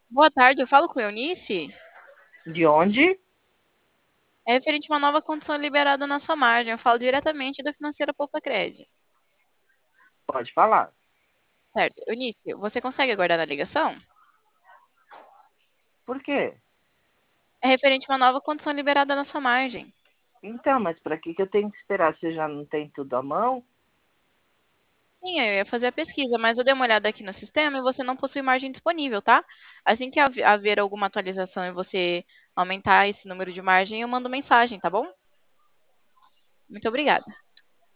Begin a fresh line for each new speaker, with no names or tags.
Boa tarde, eu falo com Eunice.
De onde?
É referente a uma nova condição liberada na sua margem. Eu falo diretamente da Financeira Poupa Crédito.
Pode falar.
Certo. Eunice, você consegue aguardar na ligação?
Por quê?
É referente a uma nova condição liberada na sua margem.
Então, mas para que eu tenho que esperar? Você já não tem tudo à mão?
Sim, eu ia fazer a pesquisa, mas eu dei uma olhada aqui no sistema e você não possui margem disponível, tá? Assim que haver alguma atualização e você aumentar esse número de margem, eu mando mensagem, tá bom? Muito obrigada.